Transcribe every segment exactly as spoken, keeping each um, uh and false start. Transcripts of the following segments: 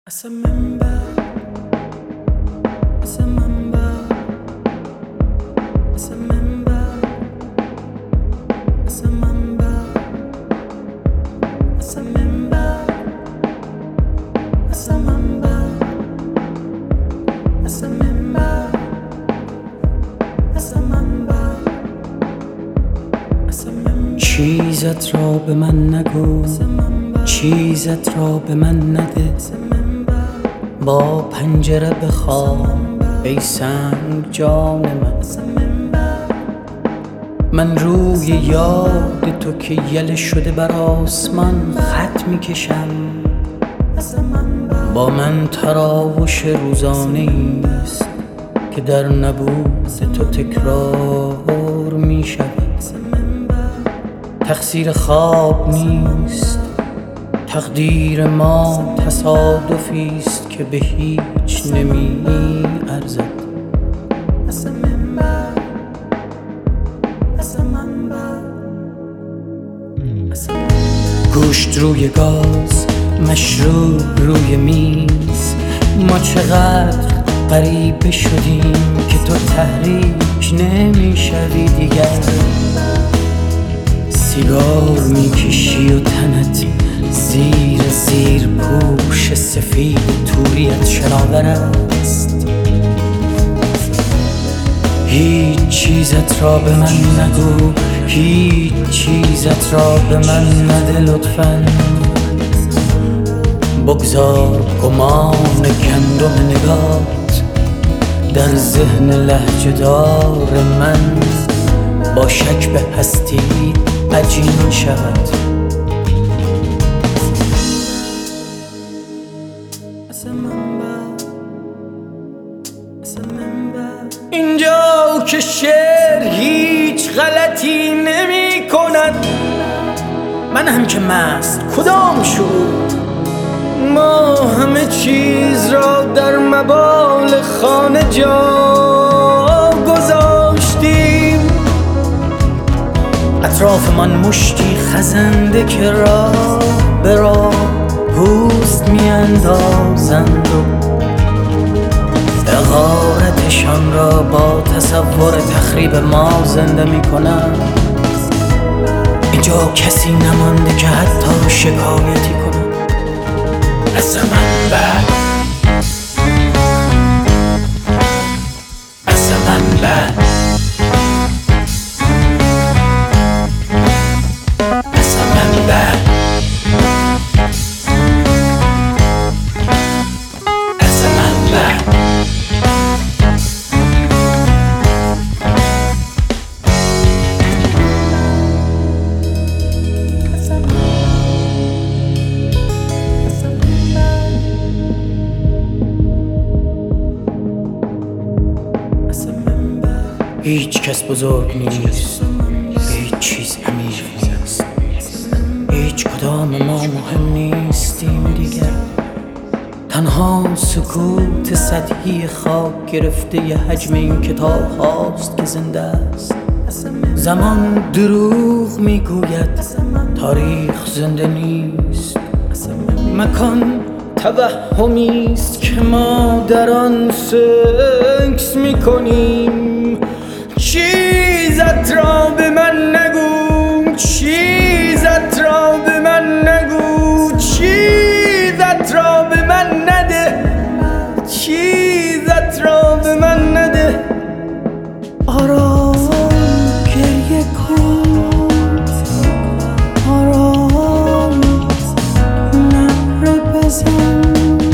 As a member, as a member, as a member, as a member, as a member, as a member, as a member, as a member, as a member. چیزت را به من نگو، چیزت را به من نده، با پنجره بخواب ای سنگ جان من. من روی یاد تو که یله شده بر آسمان خط میکشم، با من تراوش روزانه ایست که در نبود تو تکرار میشود. تقصیر خواب نیست، تقدیر ما تصادفی است که به هیچ نمی ارزد. گوشت روی گاز، مشروب روی میز، ما چقدر غریبه شدیم که تو تحریک نمی شوی دیگر. سیگار میکشی و تنت زیر زیر پوش سفید توریت شناور است. هیچ چیزت را به من نگو، هیچ چیزت را به من نده لطفاً. بگذار گمان گندم نگات در ذهن لهجه‌دار من با شک به هستی عجین شود. اینجا که شعر هیچ غلطی نمی کند، من هم که مست کدام شد. ما همه چیز را در مبال خانه جا گذاشتیم، اطرافمان مشتی خزنده که راه به راه پوست میاندازند و حقارتشان را با تصور تخریب ما زنده میکنند. اینجا کسی نمانده که حتی شکایتی کنند. از منبع از منبع از منبع از منبع. هیچ کس بزرگ نیست، هیچ چیز امیر نیست، هیچ کدام ما مهم نیستیم دیگر. تنها سکوت سطحی خاک گرفته ی حجم این کتاب هاست که زنده است. زمان دروغ میگوید، تاریخ زنده نیست. مکان توهمی است که ما در آن سکس میکنیم. چیزت را به من نگو، چیزت را به من نگو، چیزت را به من نده، چیزت را به من نده. آرام گریه کن، آرام نعره بزن،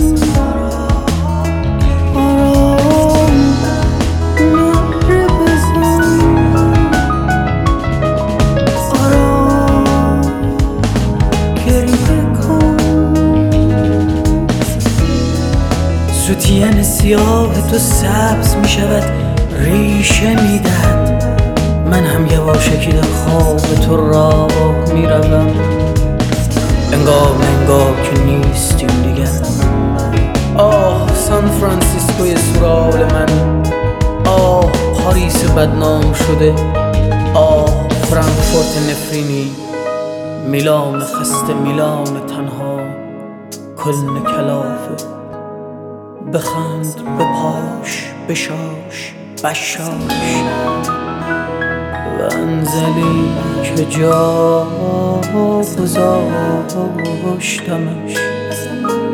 ستین سیاه تو سبز می شود، ریشه می دهد. من هم یواشکی در خواب تو راه می روم، انگار انگار که نیستیم دیگر. آه سان فرانسیسکوی سورال من، آه پاریس بدنام شده، آه فرانکفورت نفرینی، میلان خسته، میلان تنها، کلن کلافه. بخند بپاش بشاش بشاش و انزلی که جا گذاشتمش